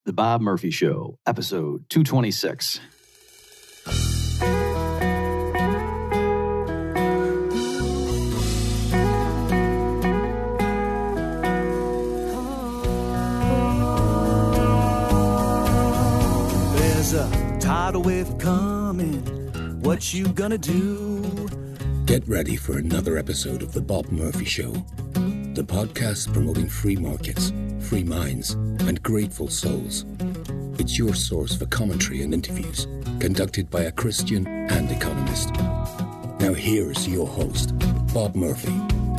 The Bob Murphy Show, episode 226. There's a tidal wave coming. What you gonna do? Get ready for another episode of The Bob Murphy Show, the podcast promoting free markets, free minds, and grateful souls. It's your source for commentary and interviews conducted by a Christian and economist. Now here's your host, Bob Murphy.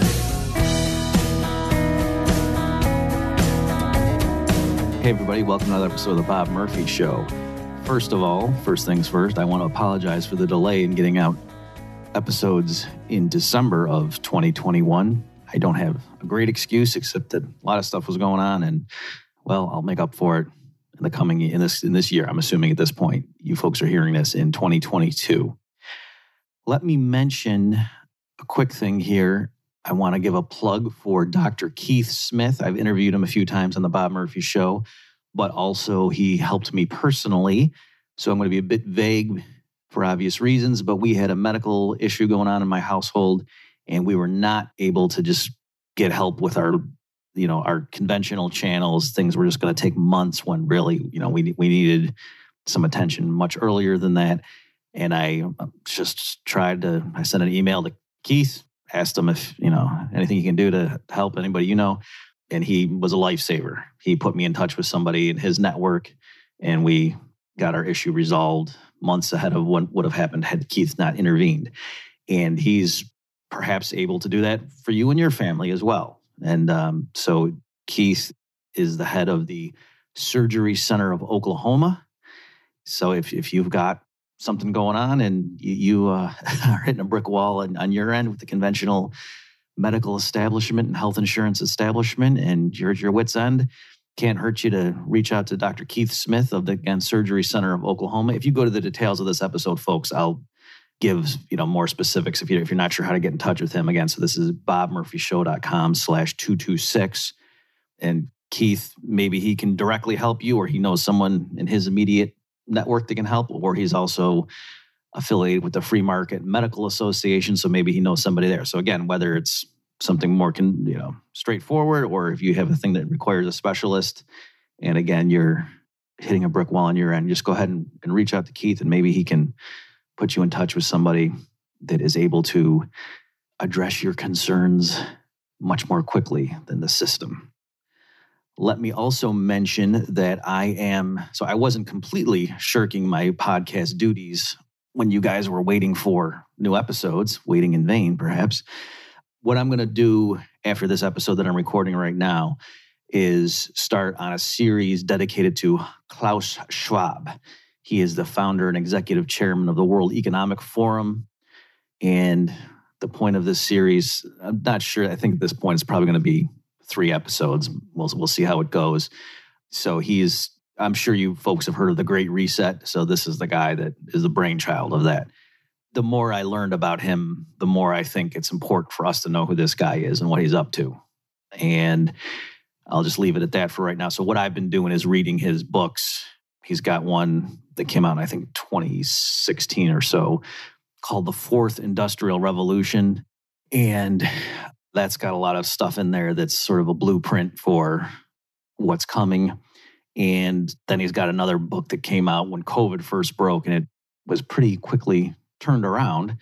Hey everybody, welcome to another episode of The Bob Murphy Show. First of all, first things first, I want to apologize for the delay in getting out episodes in December of 2021. I don't have a great excuse except that a lot of stuff was going on, and well, I'll make up for it in this year. I'm assuming at this point you folks are hearing this in 2022. Let me mention a quick thing here. I want to give a plug for Dr. Keith Smith. I've interviewed him a few times on the Bob Murphy Show, but also he helped me personally. So I'm going to be a bit vague for obvious reasons, but we had a medical issue going on in my household, and we were not able to just get help with our conventional channels. Things were just going to take months when really, we needed some attention much earlier than that. And I just I sent an email to Keith, asked him if, anything he can do to help anybody, and he was a lifesaver. He put me in touch with somebody in his network, and we got our issue resolved months ahead of what would have happened had Keith not intervened. And he's perhaps able to do that for you and your family as well. And so Keith is the head of the Surgery Center of Oklahoma. So if you've got something going on and you are hitting a brick wall on your end with the conventional medical establishment and health insurance establishment, and you're at your wit's end, can't hurt you to reach out to Dr. Keith Smith of the Surgery Center of Oklahoma. If you go to the details of this episode, folks, I'll give more specifics if you're not sure how to get in touch with him. Again, so this is bobmurphyshow.com/226. And Keith, maybe he can directly help you, or he knows someone in his immediate network that can help, or he's also affiliated with the Free Market Medical Association, so maybe he knows somebody there. So again, whether it's something more straightforward, or if you have a thing that requires a specialist, and again, you're hitting a brick wall on your end, just go ahead and reach out to Keith, and maybe he can put you in touch with somebody that is able to address your concerns much more quickly than the system. Let me also mention that I wasn't completely shirking my podcast duties when you guys were waiting for new episodes, waiting in vain, perhaps. What I'm going to do after this episode that I'm recording right now is start on a series dedicated to Klaus Schwab. He is the founder and executive chairman of the World Economic Forum. And the point of this series, I'm not sure, I think at this point it's probably going to be 3 episodes. We'll see how it goes. So I'm sure you folks have heard of the Great Reset. So this is the guy that is the brainchild of that. The more I learned about him, the more I think it's important for us to know who this guy is and what he's up to. And I'll just leave it at that for right now. So what I've been doing is reading his books. He's got one that came out in, I think, 2016 or so, called The Fourth Industrial Revolution. And that's got a lot of stuff in there that's sort of a blueprint for what's coming. And then he's got another book that came out when COVID first broke, and it was pretty quickly turned around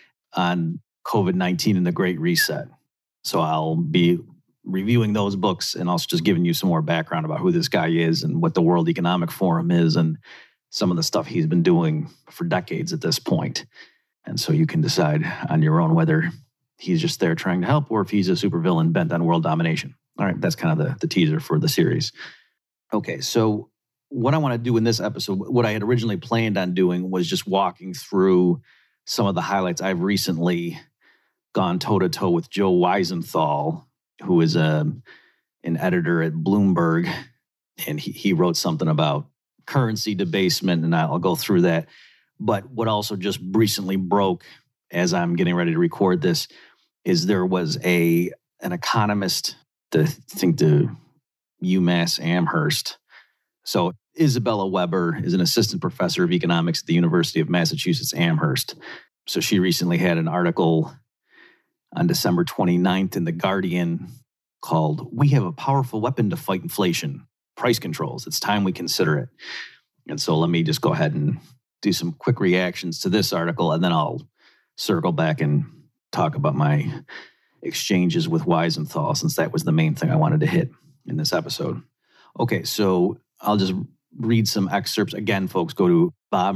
on COVID-19 and the Great Reset. So I'll be reviewing those books and also just giving you some more background about who this guy is and what the World Economic Forum is and some of the stuff he's been doing for decades at this point. And so you can decide on your own whether he's just there trying to help or if he's a supervillain bent on world domination. All right, that's kind of the teaser for the series. Okay, so what I want to do in this episode, what I had originally planned on doing was just walking through some of the highlights. I've recently gone toe-to-toe with Joe Weisenthal, who is an editor at Bloomberg, and he wrote something about currency debasement, and I'll go through that. But what also just recently broke as I'm getting ready to record this is there was an economist, the UMass Amherst, So Isabella Weber is an assistant professor of economics at the University of Massachusetts Amherst. So she recently had an article on December 29th in The Guardian called, "We Have a Powerful Weapon to Fight Inflation, Price Controls. It's Time We Consider It." And so let me just go ahead and do some quick reactions to this article, and then I'll circle back and talk about my exchanges with Weisenthal, since that was the main thing I wanted to hit in this episode. Okay, so I'll just read some excerpts. Again, folks, go to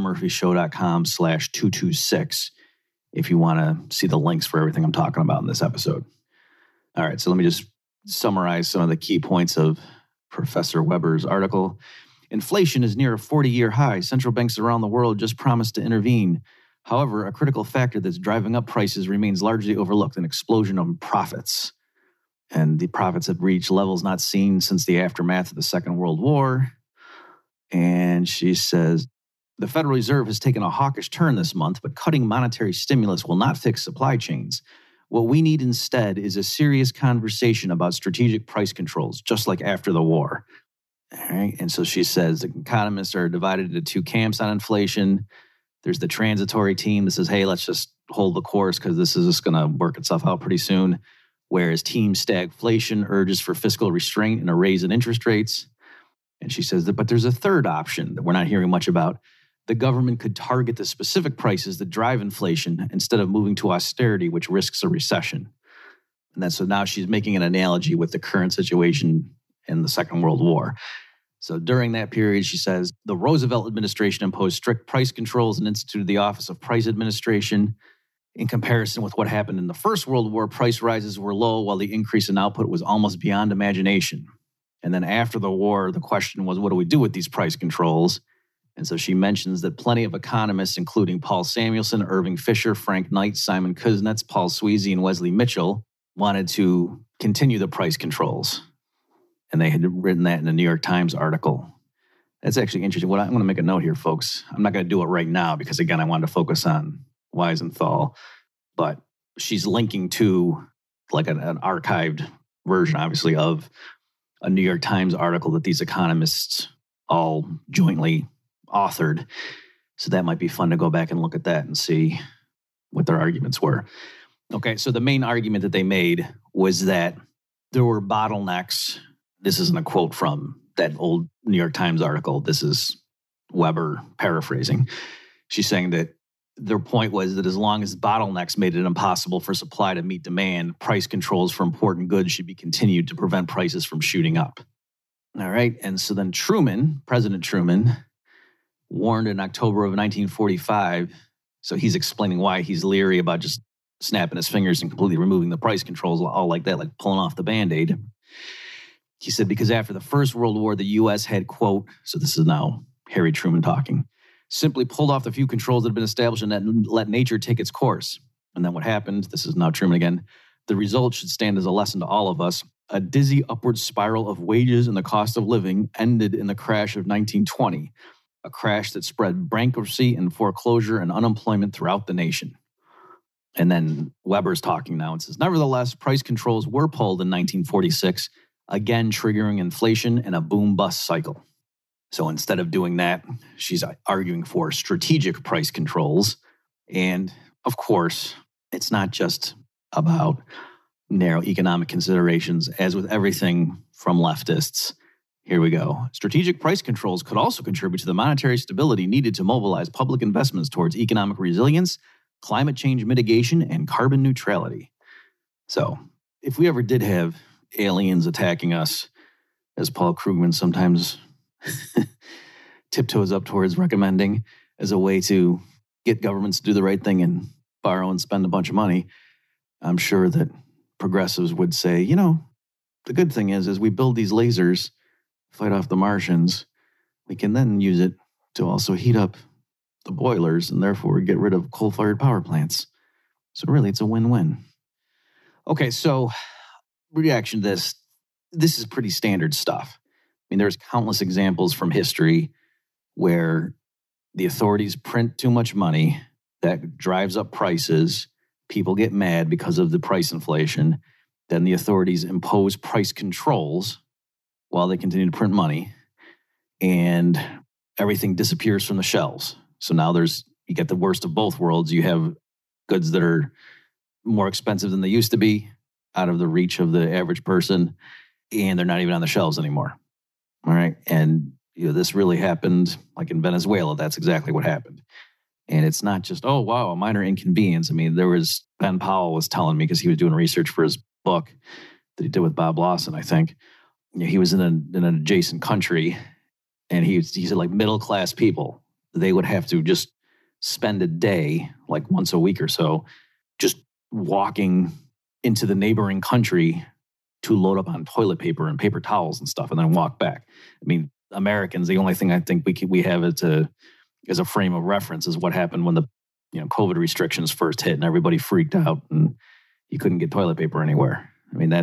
bobmurphyshow.com/226 if you want to see the links for everything I'm talking about in this episode. All right, so let me just summarize some of the key points of Professor Weber's article. Inflation is near a 40-year high. Central banks around the world just promised to intervene. However, a critical factor that's driving up prices remains largely overlooked: an explosion of profits. And the profits have reached levels not seen since the aftermath of the Second World War. And she says, the Federal Reserve has taken a hawkish turn this month, but cutting monetary stimulus will not fix supply chains. What we need instead is a serious conversation about strategic price controls, just like after the war. All right. And so she says the economists are divided into two camps on inflation. There's the transitory team that says, hey, let's just hold the course because this is just going to work itself out pretty soon. Whereas team stagflation urges for fiscal restraint and a raise in interest rates. And she says that, but there's a third option that we're not hearing much about. The government could target the specific prices that drive inflation instead of moving to austerity, which risks a recession. And so now she's making an analogy with the current situation in the Second World War. So during that period, she says, the Roosevelt administration imposed strict price controls and instituted the Office of Price Administration. In comparison with what happened in the First World War, price rises were low while the increase in output was almost beyond imagination. And then after the war, the question was, what do we do with these price controls? And so she mentions that plenty of economists, including Paul Samuelson, Irving Fisher, Frank Knight, Simon Kuznets, Paul Sweezy, and Wesley Mitchell, wanted to continue the price controls. And they had written that in a New York Times article. That's actually interesting. I'm going to make a note here, folks. I'm not going to do it right now because, again, I wanted to focus on Weisenthal, but she's linking to like an archived version, obviously, of a New York Times article that these economists all jointly authored. So that might be fun to go back and look at that and see what their arguments were. Okay, so the main argument that they made was that there were bottlenecks. This isn't a quote from that old New York Times article. This is Weber paraphrasing. She's saying that their point was that as long as bottlenecks made it impossible for supply to meet demand, price controls for important goods should be continued to prevent prices from shooting up. All right. And so then President Truman, warned in October of 1945. So he's explaining why he's leery about just snapping his fingers and completely removing the price controls, all like that, like pulling off the Band-Aid. He said, because after the First World War, the U.S. had, quote, so this is now Harry Truman talking, simply pulled off the few controls that had been established and let nature take its course. And then what happened, this is now Truman again, the result should stand as a lesson to all of us. A dizzy upward spiral of wages and the cost of living ended in the crash of 1920, a crash that spread bankruptcy and foreclosure and unemployment throughout the nation. And then Weber's talking now and says, nevertheless, price controls were pulled in 1946, again triggering inflation and a boom-bust cycle. So instead of doing that, she's arguing for strategic price controls. And of course, it's not just about narrow economic considerations. As with everything from leftists, here we go. Strategic price controls could also contribute to the monetary stability needed to mobilize public investments towards economic resilience, climate change mitigation, and carbon neutrality. So if we ever did have aliens attacking us, as Paul Krugman sometimes tiptoes up towards recommending as a way to get governments to do the right thing and borrow and spend a bunch of money, I'm sure that progressives would say, you know, the good thing is as we build these lasers, fight off the Martians, we can then use it to also heat up the boilers and therefore get rid of coal-fired power plants. So really, it's a win-win. Okay, so reaction to this. This is pretty standard stuff. I mean, there's countless examples from history where the authorities print too much money that drives up prices. People get mad because of the price inflation. Then the authorities impose price controls while they continue to print money. and everything disappears from the shelves. So now you get the worst of both worlds. You have goods that are more expensive than they used to be, out of the reach of the average person, and they're not even on the shelves anymore. All right. And this really happened like in Venezuela. That's exactly what happened. And it's not just, oh, wow, a minor inconvenience. I mean, Ben Powell was telling me, because he was doing research for his book that he did with Bob Lawson, I think. He was in an adjacent country, and he said, like, middle-class people, they would have to just spend a day, like once a week or so, just walking into the neighboring country to load up on toilet paper and paper towels and stuff, and then walk back. I mean, Americans, the only thing I think we have as a frame of reference is what happened when the COVID restrictions first hit and everybody freaked out and you couldn't get toilet paper anywhere. I mean,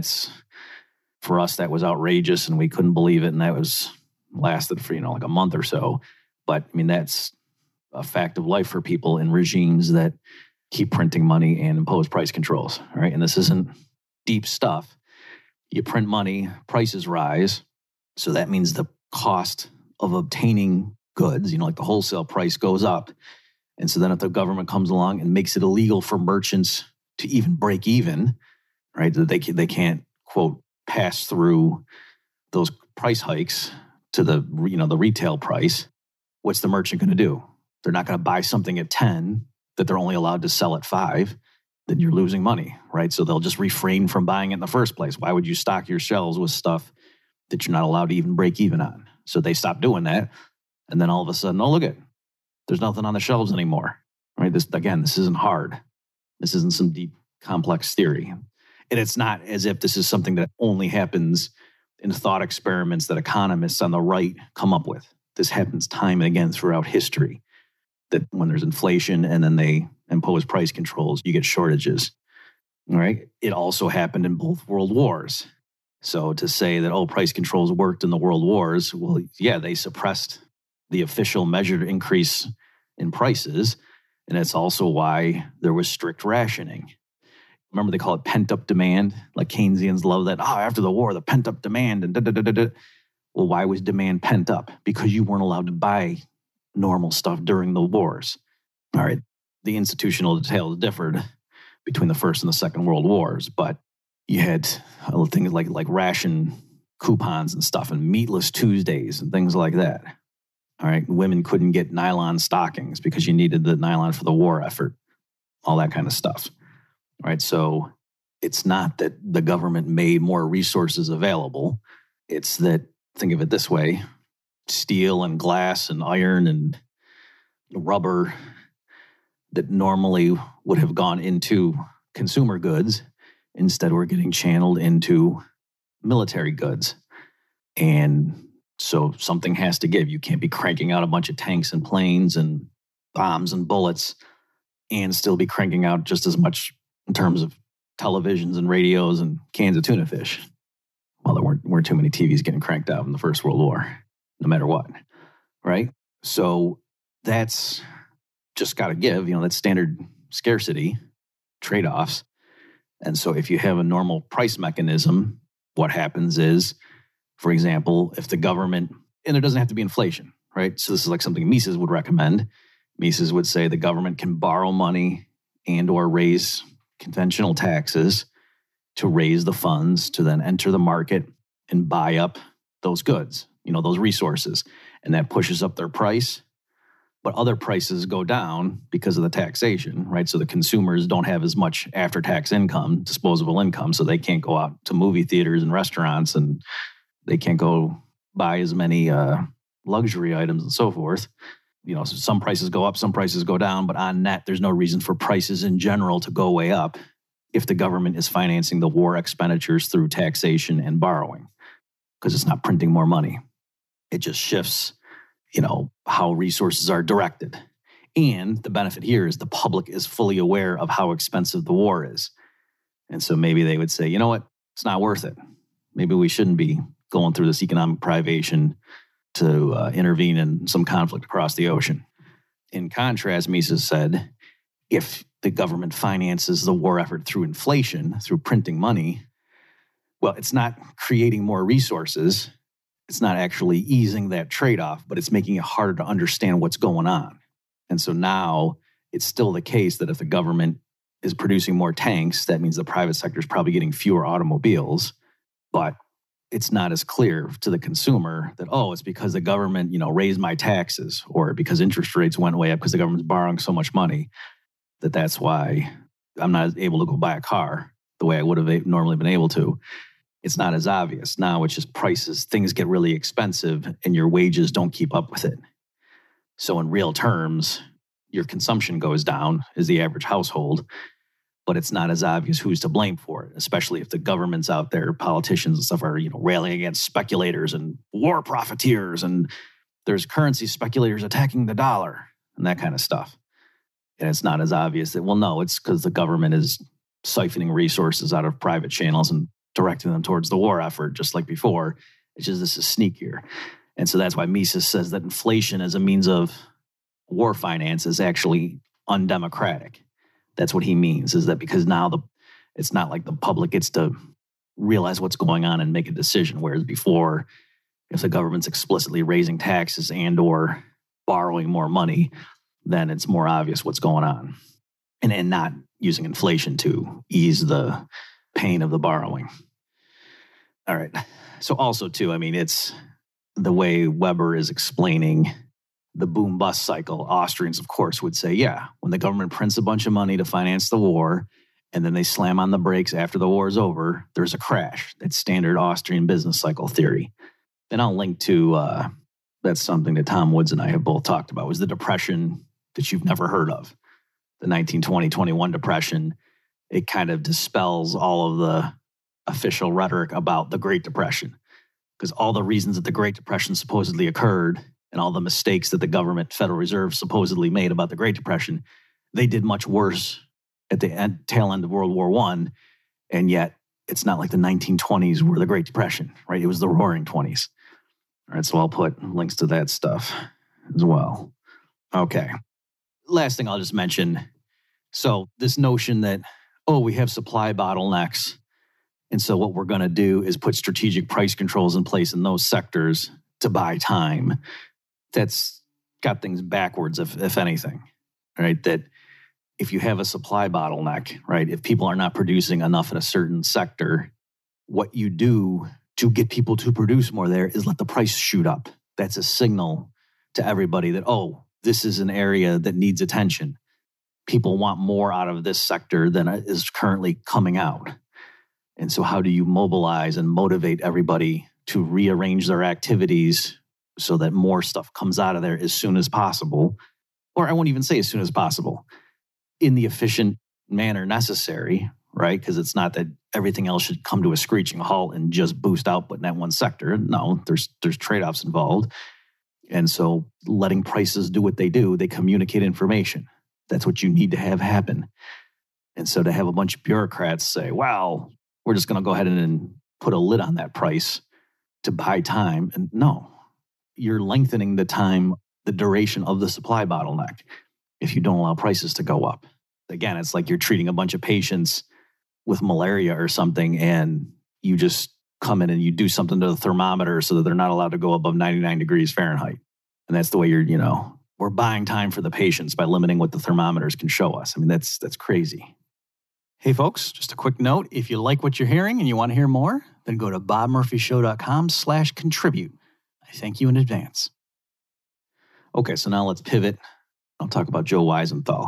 for us, that was outrageous and we couldn't believe it, and that lasted for like a month or so. But I mean, that's a fact of life for people in regimes that keep printing money and impose price controls. Right? And this isn't deep stuff. You print money, prices rise. So that means the cost of obtaining goods, like the wholesale price goes up. And so then if the government comes along and makes it illegal for merchants to even break even, right, that they can't, quote, pass through those price hikes to the retail price, what's the merchant going to do? They're not going to buy something at 10 that they're only allowed to sell at 5. Then you're losing money, right? So they'll just refrain from buying it in the first place. Why would you stock your shelves with stuff that you're not allowed to even break even on? So they stop doing that. And then all of a sudden, oh, look there's nothing on the shelves anymore, right? This isn't hard. This isn't some deep, complex theory. And it's not as if this is something that only happens in thought experiments that economists on the right come up with. This happens time and again throughout history, that when there's inflation and then they impose price controls, you get shortages, all right? It also happened in both world wars. So to say that, price controls worked in the world wars, well, yeah, they suppressed the official measured increase in prices. And that's also why there was strict rationing. Remember, they call it pent-up demand. Like Keynesians love that. After the war, the pent-up demand and da-da-da-da-da. Well, why was demand pent up? Because you weren't allowed to buy normal stuff during the wars. All right. The institutional details differed between the First and the Second World Wars, but you had things like ration coupons and stuff and meatless Tuesdays and things like that. All right. Women couldn't get nylon stockings because you needed the nylon for the war effort, all that kind of stuff. All right. So it's not that the government made more resources available. It's that, think of it this way, steel and glass and iron and rubber that normally would have gone into consumer goods, instead were getting channeled into military goods. And so something has to give. You can't be cranking out a bunch of tanks and planes and bombs and bullets and still be cranking out just as much in terms of televisions and radios and cans of tuna fish. Well, there weren't too many TVs getting cranked out in the First World War, no matter what, right? So that's just got to give, that's standard scarcity trade-offs. And so if you have a normal price mechanism, what happens is, for example, if the government, and it doesn't have to be inflation, right? So this is like something Mises would recommend. Mises would say the government can borrow money and or raise conventional taxes to raise the funds to then enter the market and buy up those goods, those resources. And that pushes up their price. But other prices go down because of the taxation, right? So the consumers don't have as much after-tax income, disposable income, so they can't go out to movie theaters and restaurants, and they can't go buy as many luxury items and so forth. So some prices go up, some prices go down, but on net, there's no reason for prices in general to go way up if the government is financing the war expenditures through taxation and borrowing, because it's not printing more money. It just shifts how resources are directed. And the benefit here is the public is fully aware of how expensive the war is. And so maybe they would say, you know what, it's not worth it. Maybe we shouldn't be going through this economic privation to intervene in some conflict across the ocean. In contrast, Mises said, if the government finances the war effort through inflation, through printing money, well, it's not creating more resources. it's not actually easing that trade-off, but it's making it harder to understand what's going on. And so now it's still the case that if the government is producing more tanks, that means the private sector is probably getting fewer automobiles, but it's not as clear to the consumer that, oh, it's because the government, raised my taxes, or because interest rates went way up because the government's borrowing so much money, that's why I'm not able to go buy a car the way I would have normally been able to. It's not as obvious. Now it's just prices. Things get really expensive and your wages don't keep up with it. So in real terms, your consumption goes down as the average household, but it's not as obvious who's to blame for it, especially if the government's out there, politicians and stuff are, railing against speculators and war profiteers, and there's currency speculators attacking the dollar and that kind of stuff. And it's not as obvious that, well, no, it's because the government is siphoning resources out of private channels and directing them towards the war effort, just like before. It's just this is sneakier. And so that's why Mises says that inflation as a means of war finance is actually undemocratic. That's what he means, is that because now it's not like the public gets to realize what's going on and make a decision, whereas before, if the government's explicitly raising taxes and or borrowing more money, then it's more obvious what's going on, and not using inflation to ease the pain of the borrowing. All right. So also, too, it's the way Weber is explaining the boom-bust cycle. Austrians, of course, would say, yeah, when the government prints a bunch of money to finance the war, and then they slam on the brakes after the war is over, there's a crash. That's standard Austrian business cycle theory. And I'll link to, that's something that Tom Woods and I have both talked about, was the Depression that you've never heard of. The 1920-21 Depression. It kind of dispels all of the official rhetoric about the Great Depression, because all the reasons that the Great Depression supposedly occurred and all the mistakes that the government, Federal Reserve, supposedly made about the Great Depression, they did much worse at the tail end of World War I, and yet it's not like the 1920s were the Great Depression, right? It was the Roaring 20s. All right, so I'll put links to that stuff as well. Okay. Last thing I'll just mention. So this notion that, we have supply bottlenecks, and so what we're going to do is put strategic price controls in place in those sectors to buy time. That's got things backwards, if anything, right? That if you have a supply bottleneck, right, if people are not producing enough in a certain sector, what you do to get people to produce more there is let the price shoot up. That's a signal to everybody that, this is an area that needs attention. People want more out of this sector than is currently coming out. And so how do you mobilize and motivate everybody to rearrange their activities so that more stuff comes out of there as soon as possible? Or I won't even say as soon as possible, in the efficient manner necessary, right? Because it's not that everything else should come to a screeching halt and just boost output in that one sector. No, there's trade-offs involved. And so letting prices do what they do, they communicate information. That's what you need to have happen. And so to have a bunch of bureaucrats say, well, we're just going to go ahead and put a lid on that price to buy time. And no, you're lengthening the time, the duration of the supply bottleneck if you don't allow prices to go up. Again, it's like you're treating a bunch of patients with malaria or something, and you just come in and you do something to the thermometer so that they're not allowed to go above 99 degrees Fahrenheit. And that's the way we're buying time for the patients by limiting what the thermometers can show us. That's crazy. Hey, folks, just a quick note. If you like what you're hearing and you want to hear more, then go to bobmurphyshow.com/contribute. I thank you in advance. Okay, so now let's pivot. I'll talk about Joe Weisenthal.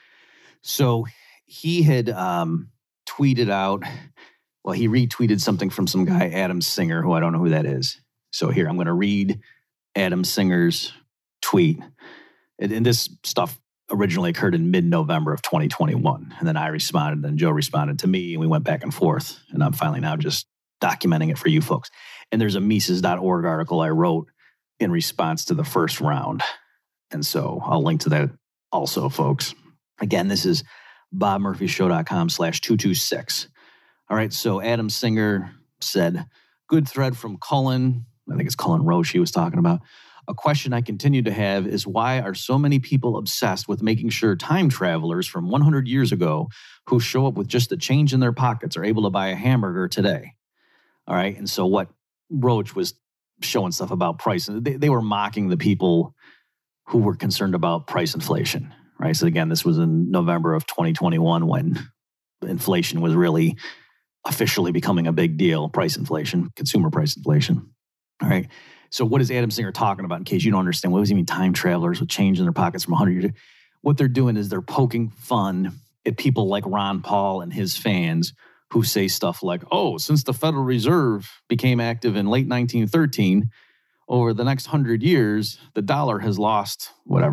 So he had tweeted out, he retweeted something from some guy, Adam Singer, who I don't know who that is. So here, I'm going to read Adam Singer's tweet. And this stuff originally occurred in mid-November of 2021. And then I responded, then Joe responded to me, and we went back and forth. And I'm finally now just documenting it for you folks. And there's a Mises.org article I wrote in response to the first round. And so I'll link to that also, folks. Again, this is bobmurphyshow.com/226. All right, so Adam Singer said, good thread from Cullen. I think it's Cullen Roche he was talking about. A question I continue to have is why are so many people obsessed with making sure time travelers from 100 years ago who show up with just the change in their pockets are able to buy a hamburger today? All right, and so what Roche was showing stuff about price. They were mocking the people who were concerned about price inflation, right? So again, this was in November of 2021 when inflation was really officially becoming a big deal, price inflation, consumer price inflation. All right. So what is Adam Singer talking about, in case you don't understand? What does he mean, time travelers with change in their pockets from 100 years? What they're doing is they're poking fun at people like Ron Paul and his fans who say stuff like, oh, since the Federal Reserve became active in late 1913, over the next 100 years, the dollar has lost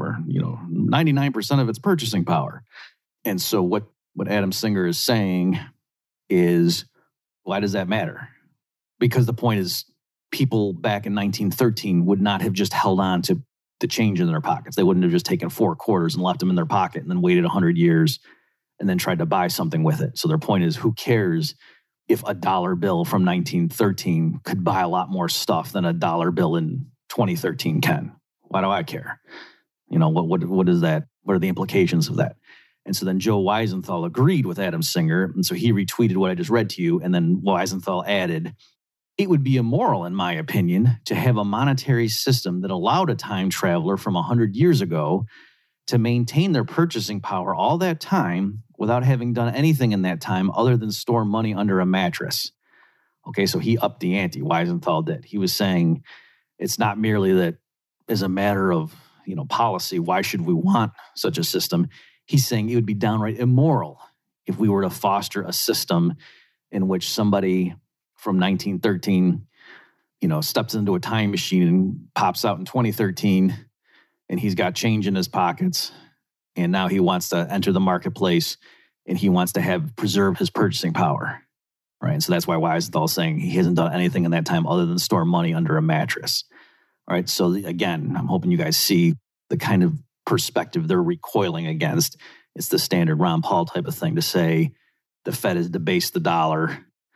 99% of its purchasing power. And so what Adam Singer is saying is, why does that matter? Because the point is, people back in 1913 would not have just held on to the change in their pockets. They wouldn't have just taken 4 quarters and left them in their pocket and then waited 100 years and then tried to buy something with it. So their point is, who cares if a dollar bill from 1913 could buy a lot more stuff than a dollar bill in 2013 can? Why do I care? What is that? What are the implications of that? And so then Joe Weisenthal agreed with Adam Singer. And so he retweeted what I just read to you. And then Weisenthal added, it would be immoral, in my opinion, to have a monetary system that allowed a time traveler from 100 years ago to maintain their purchasing power all that time without having done anything in that time other than store money under a mattress. Okay, so he upped the ante. Weisenthal did. He was saying it's not merely that as a matter of policy, why should we want such a system? He's saying it would be downright immoral if we were to foster a system in which somebody from 1913, steps into a time machine and pops out in 2013 and he's got change in his pockets. And now he wants to enter the marketplace and he wants to preserve his purchasing power, right? And so that's why Weisenthal is saying he hasn't done anything in that time other than store money under a mattress. All right. So again, I'm hoping you guys see the kind of perspective they're recoiling against. It's the standard Ron Paul type of thing to say the Fed has debased the dollar.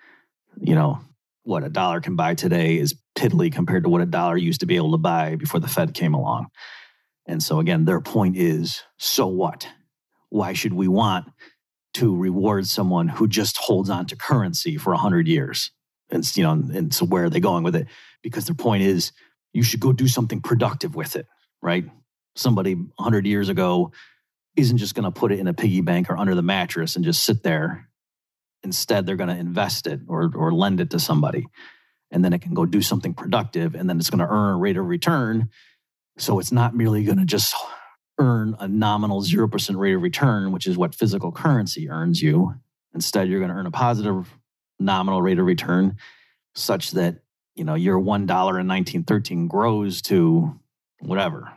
What a dollar can buy today is piddly compared to what a dollar used to be able to buy before the Fed came along. And so again, their point is, so what? Why should we want to reward someone who just holds on to currency for 100 years? And so where are they going with it? Because their point is, you should go do something productive with it, right? Somebody 100 years ago isn't just going to put it in a piggy bank or under the mattress and just sit there. Instead, they're going to invest it or lend it to somebody. And then it can go do something productive. And then it's going to earn a rate of return. So it's not merely going to just earn a nominal 0% rate of return, which is what physical currency earns you. Instead, you're going to earn a positive nominal rate of return such that, your $1 in 1913 grows to whatever,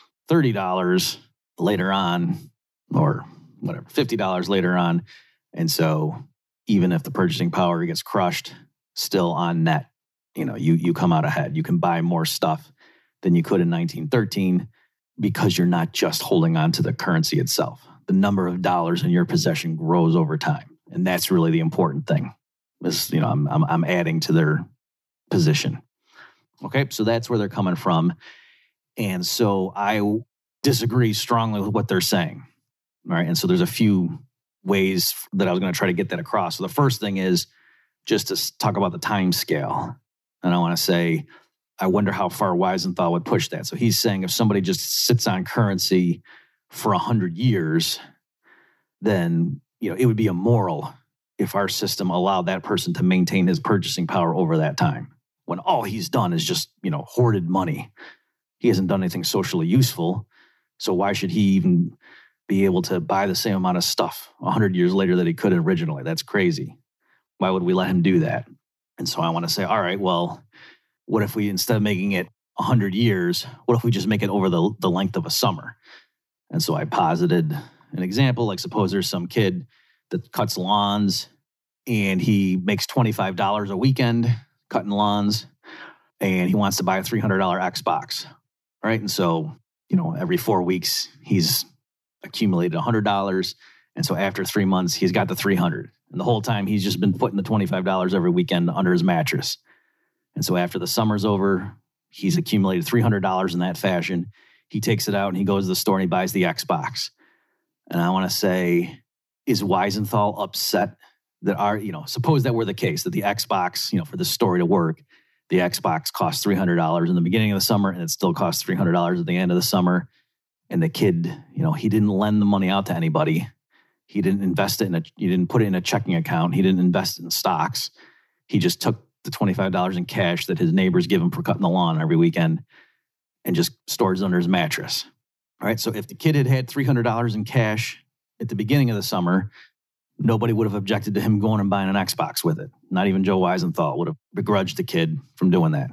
$30 later on or whatever, $50 later on. And so even if the purchasing power gets crushed, still on net, you come out ahead. You can buy more stuff than you could in 1913 because you're not just holding on to the currency itself. The number of dollars in your possession grows over time. And that's really the important thing. I'm adding to their position. Okay, so that's where they're coming from. And so I disagree strongly with what they're saying. All right, and so there's a few ways that I was going to try to get that across. So the first thing is just to talk about the time scale. And I want to say, I wonder how far Weisenthal would push that. So he's saying if somebody just sits on currency for 100 years, then it would be immoral if our system allowed that person to maintain his purchasing power over that time, when all he's done is just, hoarded money. He hasn't done anything socially useful. So why should he even be able to buy the same amount of stuff 100 years later that he could originally? That's crazy. Why would we let him do that? And so I want to say, all right, well, what if we, instead of making it 100 years, what if we just make it over the length of a summer? And so I posited an example, like suppose there's some kid that cuts lawns and he makes $25 a weekend cutting lawns and he wants to buy a $300 Xbox, right? And so, every 4 weeks he's accumulated $100. And so after 3 months, he's got the $300. And the whole time he's just been putting the $25 every weekend under his mattress. And so after the summer's over, he's accumulated $300 in that fashion. He takes it out and he goes to the store and he buys the Xbox. And I want to say, is Weisenthal upset that suppose that were the case, that the Xbox, for the story to work, the Xbox costs $300 in the beginning of the summer, and it still costs $300 at the end of the summer. And the kid, he didn't lend the money out to anybody. He didn't invest it he didn't put it in a checking account. He didn't invest it in stocks. He just took the $25 in cash that his neighbors give him for cutting the lawn every weekend and just stores it under his mattress. All right. So if the kid had $300 in cash at the beginning of the summer, nobody would have objected to him going and buying an Xbox with it. Not even Joe Weisenthal would have begrudged the kid from doing that.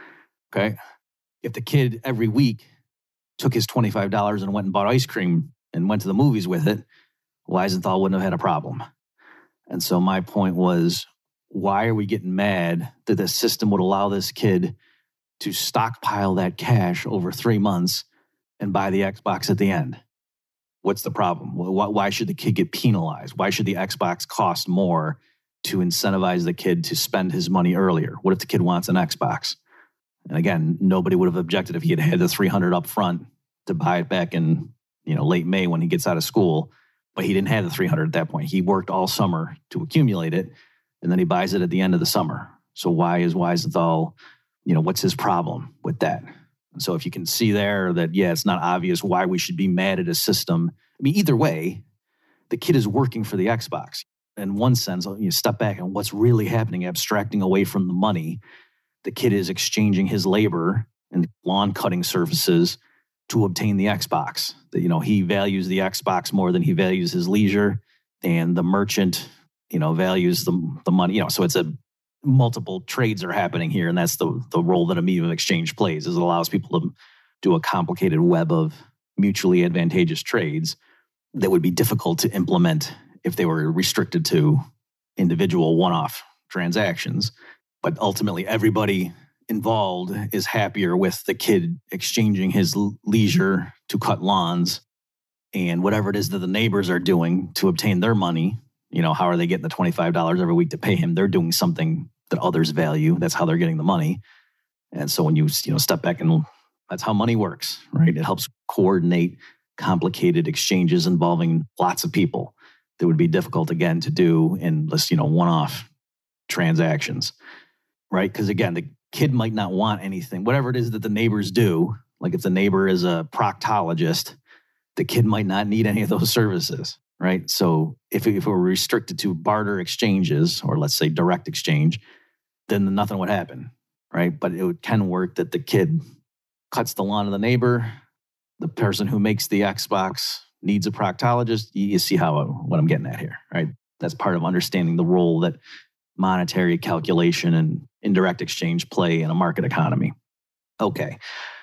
Okay. If the kid every week took his $25 and went and bought ice cream and went to the movies with it, Weisenthal wouldn't have had a problem. And so my point was, why are we getting mad that the system would allow this kid to stockpile that cash over 3 months and buy the Xbox at the end? What's the problem? Why should the kid get penalized? Why should the Xbox cost more to incentivize the kid to spend his money earlier? What if the kid wants an Xbox? And again, nobody would have objected if he had the $300 up front to buy it back in late May when he gets out of school. But he didn't have the $300 at that point. He worked all summer to accumulate it, and then he buys it at the end of the summer. So why is Weisenthal, what's his problem with that? And so if you can see there that, it's not obvious why we should be mad at a system. I mean, either way, the kid is working for the Xbox. In one sense, you step back and what's really happening, abstracting away from the money, the kid is exchanging his labor and lawn cutting services to obtain the Xbox. That, he values the Xbox more than he values his leisure, and the merchant, values the money. So it's multiple trades are happening here, and that's the role that a medium of exchange plays, is it allows people to do a complicated web of mutually advantageous trades that would be difficult to implement if they were restricted to individual one-off transactions. But ultimately, everybody involved is happier with the kid exchanging his leisure to cut lawns and whatever it is that the neighbors are doing to obtain their money. How are they getting the $25 every week to pay him? They're doing something that others value. That's how they're getting the money. And so when you step back, and that's how money works, right? It helps coordinate complicated exchanges involving lots of people that would be difficult, again, to do in this, one-off transactions, right? Because again, the kid might not want anything, whatever it is that the neighbors do. Like if the neighbor is a proctologist, the kid might not need any of those services, right? So if it were restricted to barter exchanges, or let's say direct exchange, then nothing would happen, right? But it can work that the kid cuts the lawn of the neighbor, the person who makes the Xbox needs a proctologist. You see what I'm getting at here, right? That's part of understanding the role that monetary calculation and indirect exchange play in a market economy. Okay.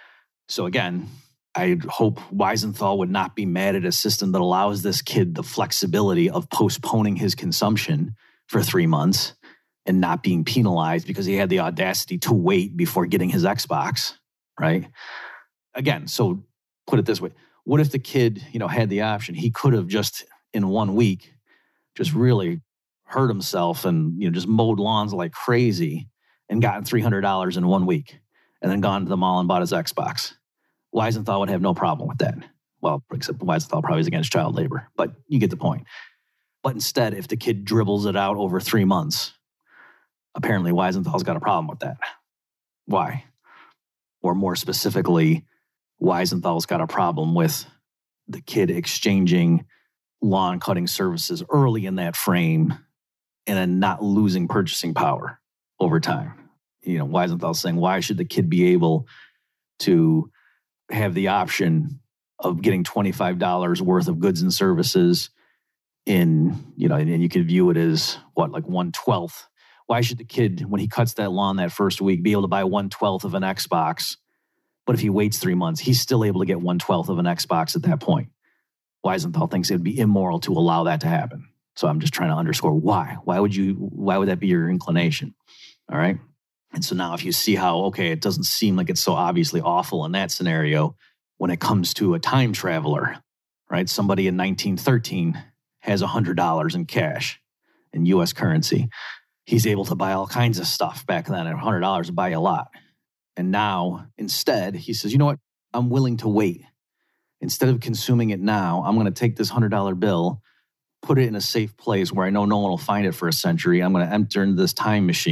So again, I hope Weisenthal would not be mad at a system that allows this kid the flexibility of postponing his consumption for 3 months and not being penalized because he had the audacity to wait before getting his Xbox, right? Again, so put it this way. What if the kid, had the option? He could have just in 1 week just really hurt himself and, just mowed lawns like crazy and gotten $300 in 1 week and then gone to the mall and bought his Xbox. Weisenthal would have no problem with that. Well, except Weisenthal probably is against child labor, but you get the point. But instead, if the kid dribbles it out over 3 months, apparently Weisenthal's got a problem with that. Why? Or more specifically, Weisenthal's got a problem with the kid exchanging lawn cutting services early in that frame and then not losing purchasing power over time. Weisenthal's saying, why should the kid be able to have the option of getting $25 worth of goods and services in, and you could view it as like 1/12. Why should the kid, when he cuts that lawn that first week, be able to buy 1/12 of an Xbox? But if he waits 3 months, he's still able to get 1/12 of an Xbox at that point. Weisenthal thinks it would be immoral to allow that to happen. So I'm just trying to underscore why. Why would that be your inclination? All right. And so now if you see how, okay, it doesn't seem like it's so obviously awful in that scenario when it comes to a time traveler, right? Somebody in 1913 has $100 in cash in U.S. currency. He's able to buy all kinds of stuff back then. At $100 to buy a lot. And now instead he says, you know what? I'm willing to wait. Instead of consuming it now, I'm going to take this $100 bill, put it in a safe place where I know no one will find it for a century. I'm going to enter into this time machine,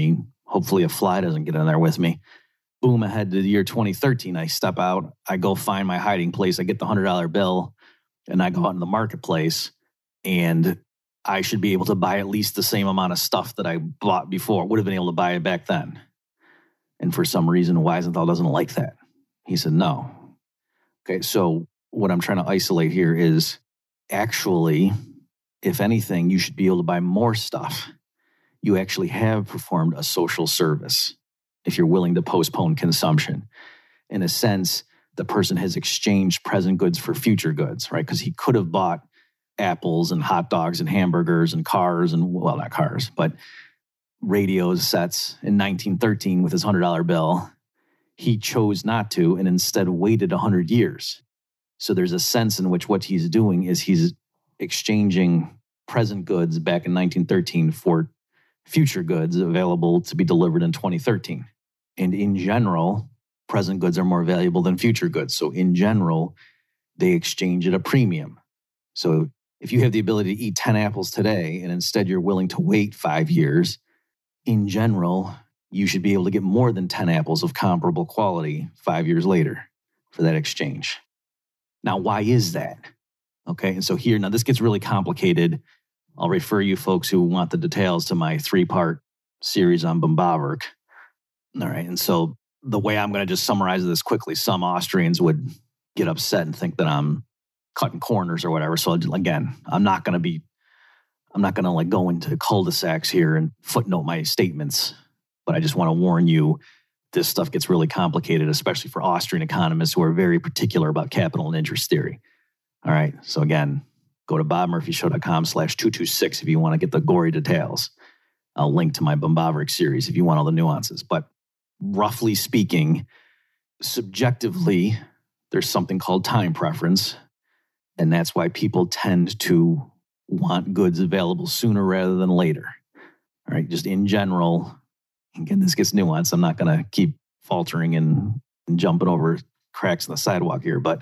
Hopefully a fly doesn't get in there with me. Boom, ahead to the year 2013, I step out, I go find my hiding place, I get the $100 bill, and I go out in the marketplace, and I should be able to buy at least the same amount of stuff that I bought before. Would have been able to buy it back then. And for some reason, Wiesenthal doesn't like that. He said, no. Okay, so what I'm trying to isolate here is actually, if anything, you should be able to buy more stuff. You actually have performed a social service if you're willing to postpone consumption. In a sense, the person has exchanged present goods for future goods, right? Because he could have bought apples and hot dogs and hamburgers and cars and, well, not cars, but radios sets in 1913 with his $100 bill. He chose not to and instead waited 100 years. So there's a sense in which what he's doing is he's exchanging present goods back in 1913 for future goods available to be delivered in 2013. And in general, present goods are more valuable than future goods. So in general, they exchange at a premium. So if you have the ability to eat 10 apples today and instead you're willing to wait 5 years, in general, you should be able to get more than 10 apples of comparable quality 5 years later for that exchange. Now, why is that? Okay, and so here, now this gets really complicated. I'll refer you folks who want the details to my 3-part series on Bombavrk. All right, and so the way I'm going to just summarize this quickly, some Austrians would get upset and think that I'm cutting corners or whatever. So again, I'm not going to like go into cul-de-sacs here and footnote my statements, but I just want to warn you, this stuff gets really complicated, especially for Austrian economists who are very particular about capital and interest theory. All right, so again, go to bobmurphyshow.com/226 if you want to get the gory details. I'll link to my Bombavrk series if you want all the nuances. But roughly speaking, subjectively, there's something called time preference, and that's why people tend to want goods available sooner rather than later. All right, just in general, again, this gets nuanced. I'm not going to keep faltering and jumping over cracks in the sidewalk here, but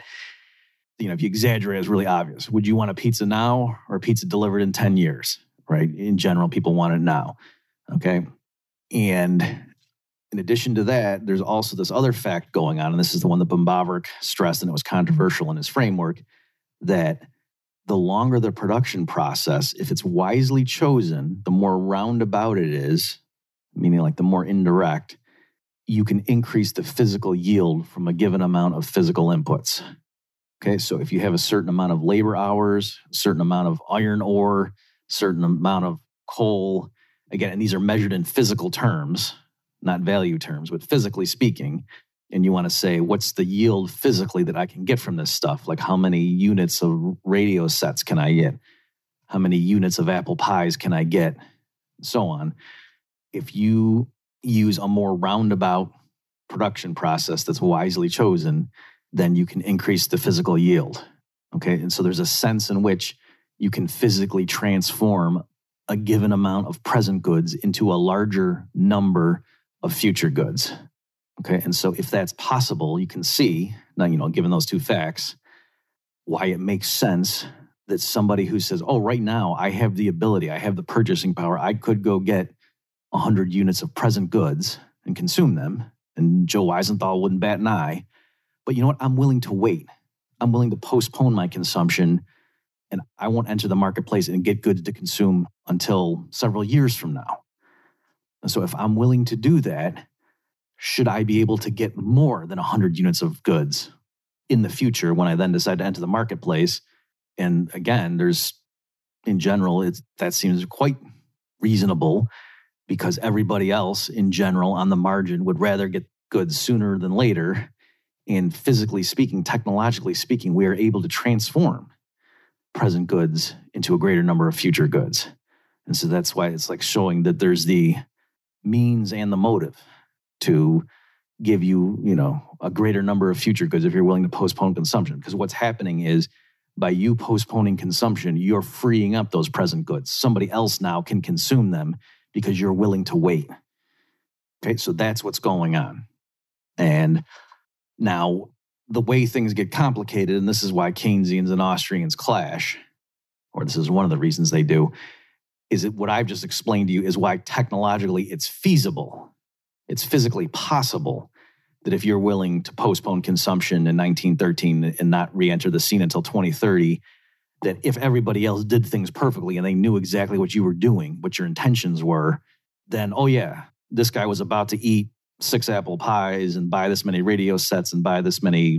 if you exaggerate, it's really obvious. Would you want a pizza now or a pizza delivered in 10 years, right? In general, people want it now, okay? And in addition to that, there's also this other fact going on, and this is the one that Bombavrk stressed, and it was controversial in his framework, that the longer the production process, if it's wisely chosen, the more roundabout it is, meaning like the more indirect, you can increase the physical yield from a given amount of physical inputs. Okay, so if you have a certain amount of labor hours, a certain amount of iron ore, certain amount of coal, again, and these are measured in physical terms, not value terms, but physically speaking, and you want to say, what's the yield physically that I can get from this stuff? Like how many units of radio sets can I get? How many units of apple pies can I get? And so on. If you use a more roundabout production process that's wisely chosen, then you can increase the physical yield. Okay, and so there's a sense in which you can physically transform a given amount of present goods into a larger number of future goods. Okay, and so if that's possible, you can see, now, given those two facts, why it makes sense that somebody who says, oh, right now I have the ability, I have the purchasing power, I could go get 100 units of present goods and consume them, and Joe Wiesenthal wouldn't bat an eye. But you know what? I'm willing to wait. I'm willing to postpone my consumption, and I won't enter the marketplace and get goods to consume until several years from now. And so if I'm willing to do that, should I be able to get more than 100 units of goods in the future when I then decide to enter the marketplace? And again, in general, that seems quite reasonable because everybody else in general on the margin would rather get goods sooner than later. And physically speaking, technologically speaking, we are able to transform present goods into a greater number of future goods. And so that's why it's like showing that there's the means and the motive to give you, a greater number of future goods if you're willing to postpone consumption. Because what's happening is by you postponing consumption, you're freeing up those present goods. Somebody else now can consume them because you're willing to wait. Okay, so that's what's going on. And now, the way things get complicated, and this is why Keynesians and Austrians clash, or this is one of the reasons they do, is that what I've just explained to you is why technologically it's feasible It's physically possible that if you're willing to postpone consumption in 1913 and not re-enter the scene until 2030, that if everybody else did things perfectly and they knew exactly what you were doing, what your intentions were, then, oh yeah, this guy was about to eat 6 apple pies and buy this many radio sets and buy this many,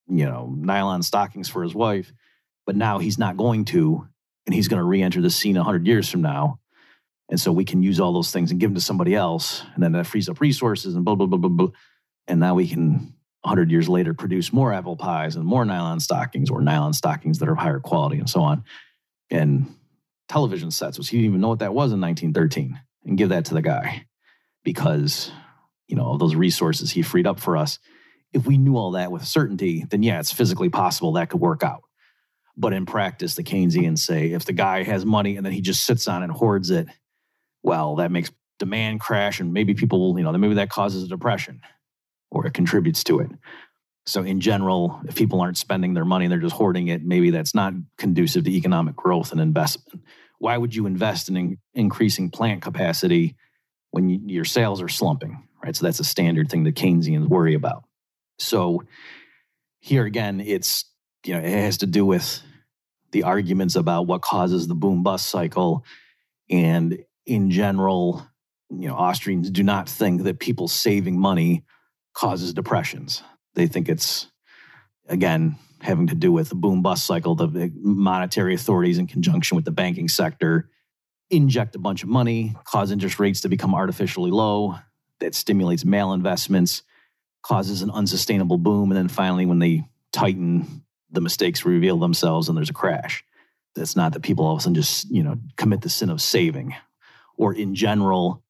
nylon stockings for his wife. But now he's not going to, and he's going to re-enter the scene 100 years from now. And so we can use all those things and give them to somebody else. And then that frees up resources and blah, blah, blah, blah, blah. And now we can, 100 years later, produce more apple pies and more nylon stockings or nylon stockings that are of higher quality and so on. And television sets, which he didn't even know what that was in 1913, and give that to the guy because, of those resources he freed up for us. If we knew all that with certainty, then yeah, it's physically possible that could work out. But in practice, the Keynesians say if the guy has money and then he just sits on it and hoards it, well, that makes demand crash and maybe people, maybe that causes a depression or it contributes to it. So in general, if people aren't spending their money, they're just hoarding it, maybe that's not conducive to economic growth and investment. Why would you invest in increasing plant capacity when your sales are slumping, right? So that's a standard thing that Keynesians worry about. So here again, it has to do with the arguments about what causes the boom-bust cycle. And in general, Austrians do not think that people saving money causes depressions. They think it's, again, having to do with the boom-bust cycle. The monetary authorities in conjunction with the banking sector inject a bunch of money, cause interest rates to become artificially low. That stimulates malinvestments, causes an unsustainable boom. And then finally, when they tighten, the mistakes reveal themselves and there's a crash. That's not that people all of a sudden just, commit the sin of saving. Or in general,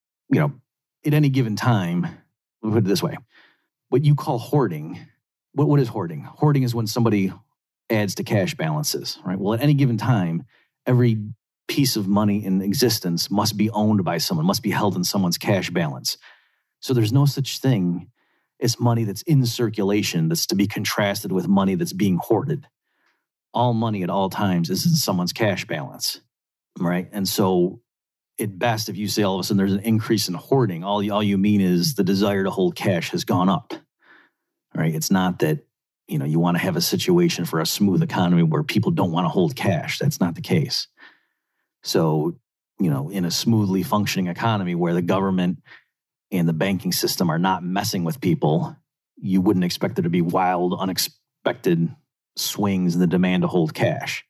at any given time, we'll put it this way, what you call hoarding, what is hoarding? Hoarding is when somebody adds to cash balances, right? Well, at any given time, every piece of money in existence must be owned by someone, must be held in someone's cash balance. So there's no such thing as money that's in circulation that's to be contrasted with money that's being hoarded. All money at all times is in someone's cash balance, right? And so at best, if you say all of a sudden there's an increase in hoarding, all you mean is the desire to hold cash has gone up, right? It's not that, you want to have a situation for a smooth economy where people don't want to hold cash. That's not the case. So, in a smoothly functioning economy where the government and the banking system are not messing with people, you wouldn't expect there to be wild, unexpected swings in the demand to hold cash.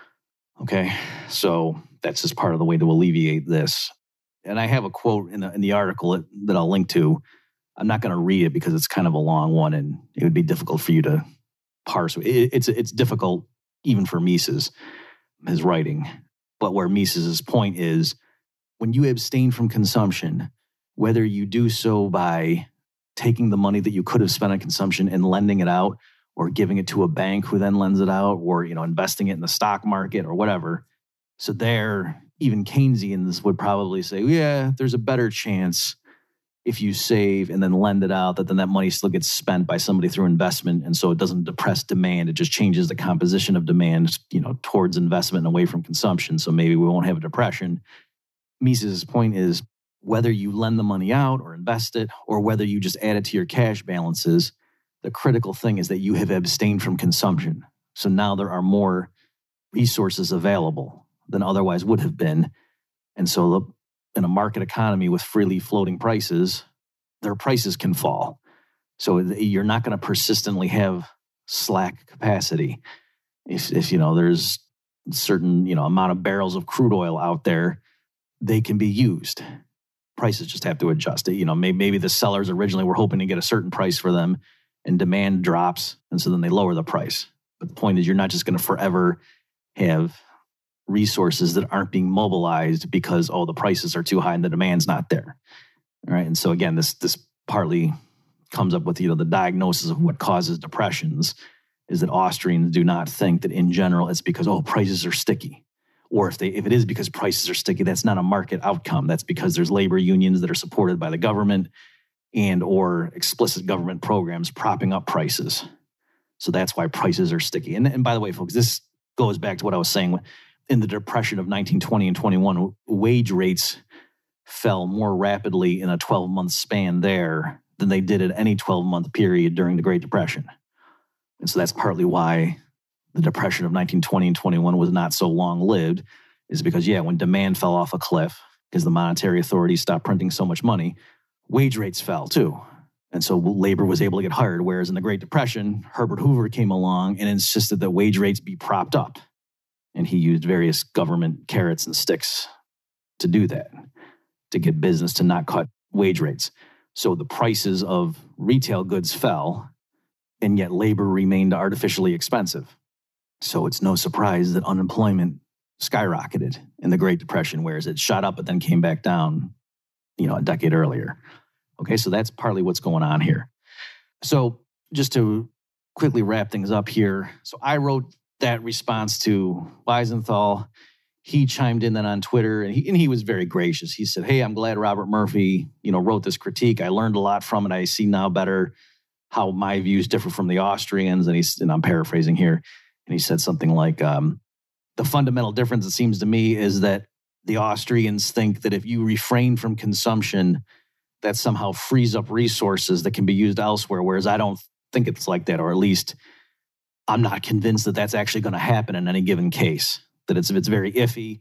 Okay, so that's just part of the way to alleviate this. And I have a quote in the article that I'll link to. I'm not going to read it because it's kind of a long one and it would be difficult for you to parse. It's difficult even for Mises, his writing. But where Mises' point is, when you abstain from consumption, whether you do so by taking the money that you could have spent on consumption and lending it out, or giving it to a bank who then lends it out, or investing it in the stock market or whatever. So there, even Keynesians would probably say, yeah, there's a better chance if you save and then lend it out, that then that money still gets spent by somebody through investment. And so it doesn't depress demand. It just changes the composition of demand, towards investment and away from consumption. So maybe we won't have a depression. Mises' point is whether you lend the money out or invest it, or whether you just add it to your cash balances, the critical thing is that you have abstained from consumption. So now there are more resources available than otherwise would have been. And so in a market economy with freely floating prices, their prices can fall. So you're not going to persistently have slack capacity. If there's a certain amount of barrels of crude oil out there, they can be used. Prices just have to adjust. Maybe the sellers originally were hoping to get a certain price for them, and demand drops, and so then they lower the price. But the point is, you're not just going to forever have resources that aren't being mobilized because, the prices are too high and the demand's not there. All right. And so again, this partly comes up with, the diagnosis of what causes depressions is that Austrians do not think that in general it's because, prices are sticky. Or if it is because prices are sticky, that's not a market outcome. That's because there's labor unions that are supported by the government and or explicit government programs propping up prices. So that's why prices are sticky. And by the way, folks, this goes back to what I was saying in the Depression of 1920 and 21. Wage rates fell more rapidly in a 12-month span there than they did at any 12-month period during the Great Depression. And so that's partly why the Depression of 1920 and 21 was not so long-lived, is because, when demand fell off a cliff, because the monetary authorities stopped printing so much money, wage rates fell too. And so labor was able to get hired. Whereas in the Great Depression, Herbert Hoover came along and insisted that wage rates be propped up. And he used various government carrots and sticks to do that, to get business to not cut wage rates. So the prices of retail goods fell, and yet labor remained artificially expensive. So it's no surprise that unemployment skyrocketed in the Great Depression, whereas it shot up but then came back down, a decade earlier. Okay, so that's partly what's going on here. So just to quickly wrap things up here. So I wrote that response to Wiesenthal. He chimed in then on Twitter, and he was very gracious. He said, "Hey, I'm glad Robert Murphy, wrote this critique. I learned a lot from it. I see now better how my views differ from the Austrians." And I'm paraphrasing here. And he said something like, the fundamental difference, it seems to me, is that the Austrians think that if you refrain from consumption, that somehow frees up resources that can be used elsewhere, whereas I don't think it's like that, or at least I'm not convinced that that's actually going to happen in any given case, that it's very iffy.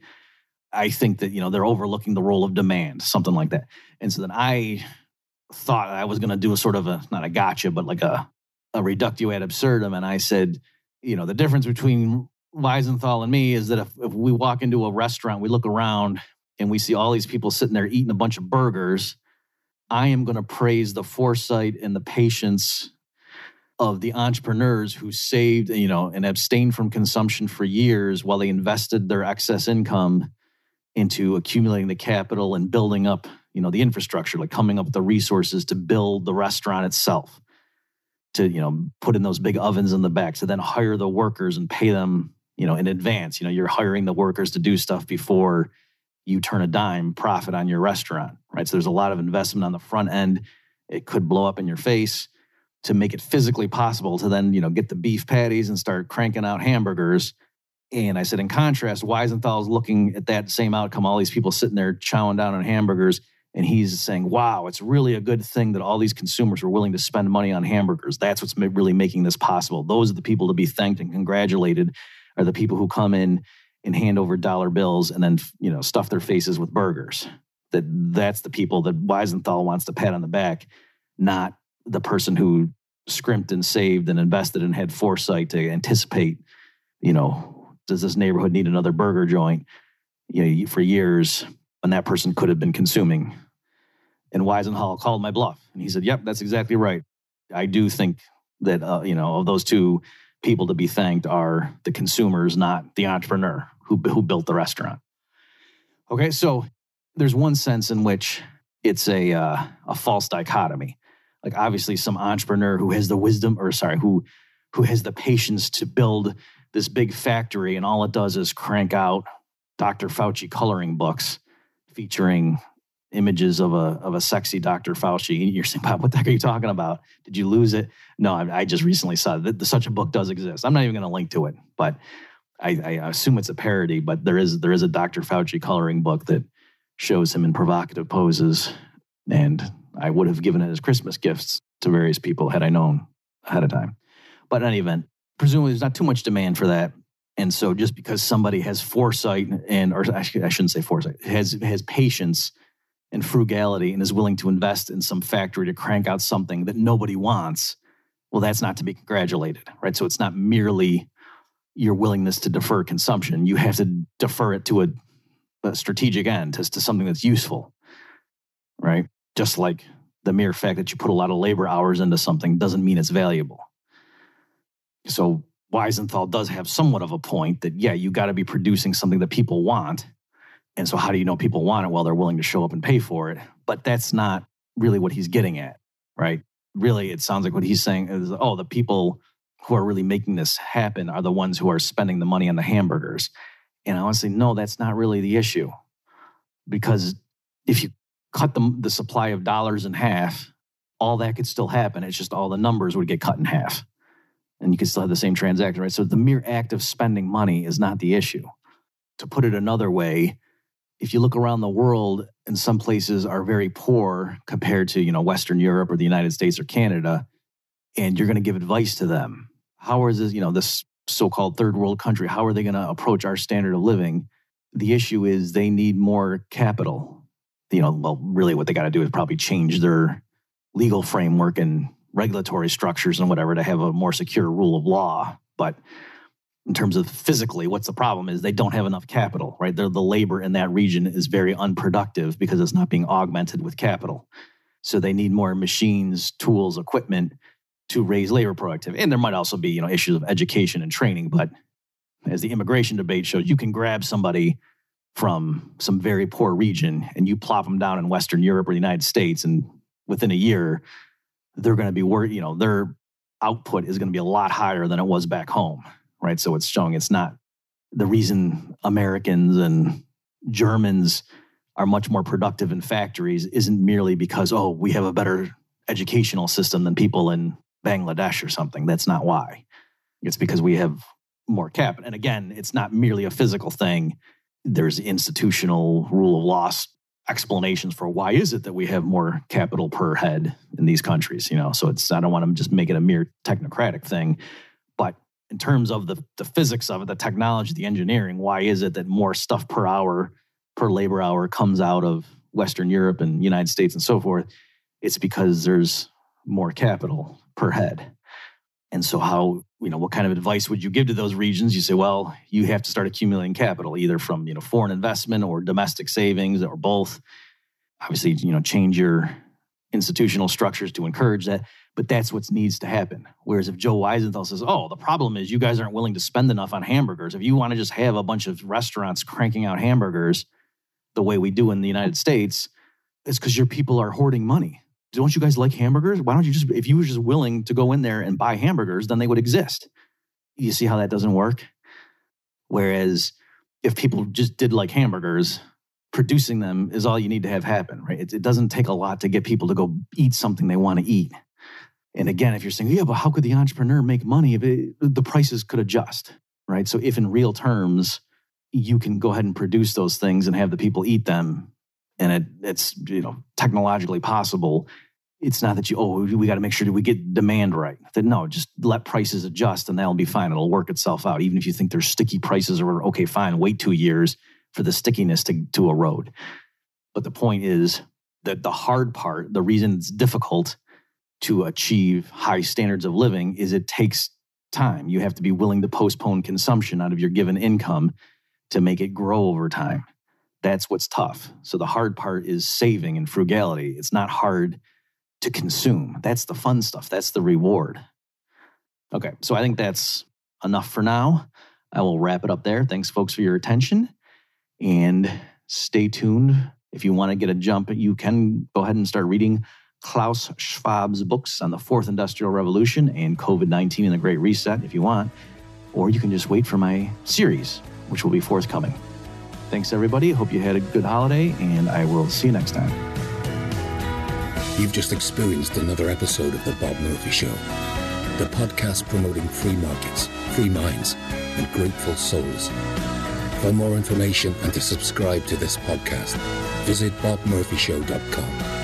I think that, they're overlooking the role of demand, something like that. And so then I thought I was going to do a sort of not a gotcha, but like a reductio ad absurdum. And I said, the difference between Wiesenthal and me is that if we walk into a restaurant, we look around and we see all these people sitting there eating a bunch of burgers, I am going to praise the foresight and the patience of the entrepreneurs who saved, and abstained from consumption for years while they invested their excess income into accumulating the capital and building up, the infrastructure, like coming up with the resources to build the restaurant itself, to, put in those big ovens in the back, to then hire the workers and pay them, in advance. You're hiring the workers to do stuff before you turn a dime profit on your restaurant, right? So there's a lot of investment on the front end. It could blow up in your face to make it physically possible to then, get the beef patties and start cranking out hamburgers. And I said, in contrast, Wiesenthal is looking at that same outcome, all these people sitting there chowing down on hamburgers, and he's saying, wow, it's really a good thing that all these consumers were willing to spend money on hamburgers. That's what's really making this possible. Those are the people to be thanked and congratulated, are the people who come in and hand over dollar bills and then, stuff their faces with burgers. That's the people that Wiesenthal wants to pat on the back, not the person who scrimped and saved and invested and had foresight to anticipate, does this neighborhood need another burger joint, for years, when that person could have been consuming. And Wiesenthal called my bluff. And he said, yep, that's exactly right. I do think that, of those two people to be thanked are the consumers, not the entrepreneur who built the restaurant. Okay, so there's one sense in which it's a false dichotomy. Like, obviously some entrepreneur who has the wisdom, who has the patience to build this big factory, and all it does is crank out Dr. Fauci coloring books featuring images of a sexy Dr. Fauci. And you're saying, Bob, what the heck are you talking about? Did you lose it? No, I just recently saw that such a book does exist. I'm not even going to link to it, but I assume it's a parody. But there is a Dr. Fauci coloring book that shows him in provocative poses, and I would have given it as Christmas gifts to various people had I known ahead of time. But in any event, presumably there's not too much demand for that. And so just because somebody has foresight or actually I shouldn't say foresight, has patience and frugality and is willing to invest in some factory to crank out something that nobody wants, well, that's not to be congratulated, right? So it's not merely your willingness to defer consumption. You have to defer it to a strategic end, to something that's useful, right? Just like the mere fact that you put a lot of labor hours into something doesn't mean it's valuable. So Wiesenthal does have somewhat of a point that, yeah, you got to be producing something that people want. And so how do you know people want it? Well, they're willing to show up and pay for it. But that's not really what he's getting at, right? Really, it sounds like what he's saying is, the people who are really making this happen are the ones who are spending the money on the hamburgers. And I want to say, no, that's not really the issue. Because if you cut the supply of dollars in half, all that could still happen. It's just all the numbers would get cut in half. And you could still have the same transaction, right? So the mere act of spending money is not the issue. To put it another way, if you look around the world, and some places are very poor compared to, Western Europe or the United States or Canada, and you're going to give advice to them. How is this, this so-called third world country, how are they going to approach our standard of living? The issue is they need more capital. Really what they got to do is probably change their legal framework and regulatory structures and whatever to have a more secure rule of law. But in terms of physically, what's the problem is they don't have enough capital, right? The labor in that region is very unproductive because it's not being augmented with capital. So they need more machines, tools, equipment to raise labor productivity. And there might also be, issues of education and training. But as the immigration debate showed, you can grab somebody from some very poor region and you plop them down in Western Europe or the United States, and within a year, they're going to be their output is going to be a lot higher than it was back home. Right. So it's showing it's not the reason Americans and Germans are much more productive in factories isn't merely because, we have a better educational system than people in Bangladesh or something. That's not why. It's because we have more capital. And again, it's not merely a physical thing. There's institutional rule of law explanations for why is it that we have more capital per head in these countries, So I don't want to just make it a mere technocratic thing. But in terms of the physics of it, the technology, the engineering, why is it that more stuff per hour, per labor hour comes out of Western Europe and United States and so forth? It's because there's more capital per head. And so how, what kind of advice would you give to those regions? You say, well, you have to start accumulating capital, either from, foreign investment or domestic savings or both. Obviously, change your institutional structures to encourage that. But that's what needs to happen. Whereas if Joe Weisenthal says, the problem is you guys aren't willing to spend enough on hamburgers. If you want to just have a bunch of restaurants cranking out hamburgers the way we do in the United States, it's because your people are hoarding money. Don't you guys like hamburgers? Why don't you if you were just willing to go in there and buy hamburgers, then they would exist. You see how that doesn't work? Whereas if people just did like hamburgers, producing them is all you need to have happen, right? It doesn't take a lot to get people to go eat something they want to eat. And again, if you're saying, but how could the entrepreneur make money if the prices could adjust, right? So if in real terms, you can go ahead and produce those things and have the people eat them, and it's technologically possible, it's not that we got to make sure that we get demand right. That no, just let prices adjust and that'll be fine. It'll work itself out. Even if you think there's sticky prices, or okay, fine, wait 2 years for the stickiness to erode. But the point is that the hard part, the reason it's difficult to achieve high standards of living is it takes time. You have to be willing to postpone consumption out of your given income to make it grow over time. That's what's tough. So the hard part is saving and frugality. It's not hard to consume. That's the fun stuff. That's the reward. Okay, so I think that's enough for now. I will wrap it up there. Thanks, folks, for your attention. And stay tuned. If you want to get a jump, you can go ahead and start reading Klaus Schwab's books on the Fourth Industrial Revolution and COVID-19 and the Great Reset if you want. Or you can just wait for my series, which will be forthcoming. Thanks, everybody. Hope you had a good holiday, and I will see you next time. You've just experienced another episode of The Bob Murphy Show, the podcast promoting free markets, free minds, and grateful souls. For more information and to subscribe to this podcast, visit bobmurphyshow.com.